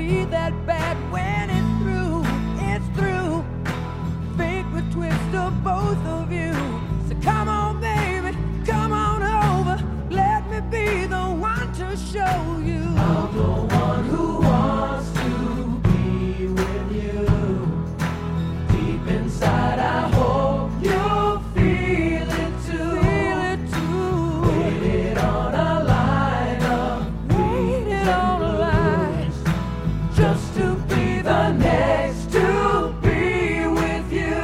be that bad when it's through. It's through. Fate would twist of both of you. So come on, baby, come on over. Let me be the one to show you. I'm the one who wants to be with you. Deep inside, I hope you'll feel it too. Feel it too. Waited on a line of Waited on a line just to be the next to be with you.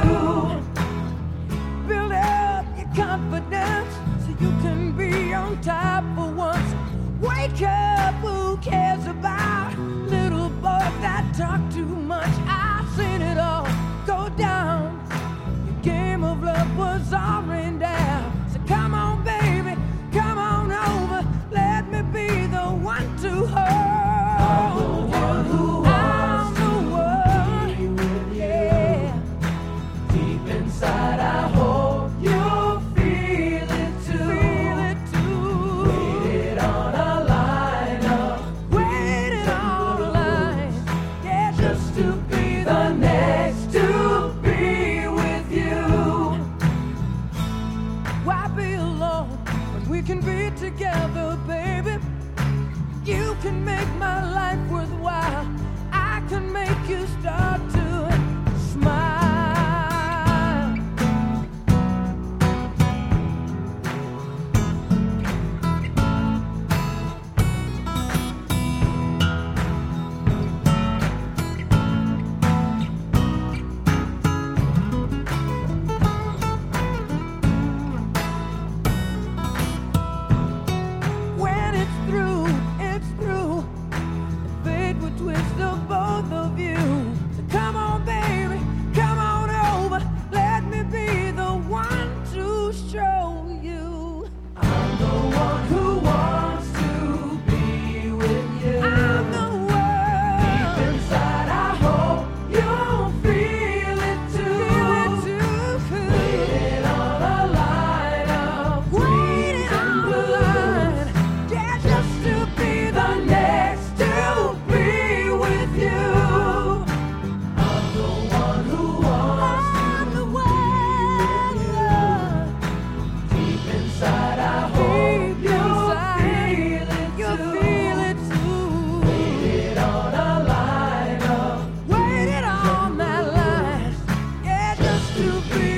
Build up your confidence so you can be on top for once. Wake up, who cares about little boys that talk too much? I've seen it all go down. Your game of love was all rained down. So come on, baby, come on over. Let me be the one to hold the one you. who I'm the one. be with you. Yeah. Deep inside, I hope you'll feel it too. Feel it too. Waited on a line of Waiting on the line, yeah, just to be the next to be with you. why be alone when we can be together, baby? You can make my life worthwhile. I can make you start to smile. When it's through, it's through. Fate would twist of both of you. So come on, baby, come on over. Let me be the one to show you. I'm the one who wants to be with you. I'm the Deep one. inside, I hope you'll feel it too. Feel it too. Waited on a line of Waiting on the line, yeah, just to be the next to be with you. I'm the one who wants I'm the one. deep inside, I hope you'll feel it You'll too. feel it too. Waited on a line of Waited on that line, yeah, just to be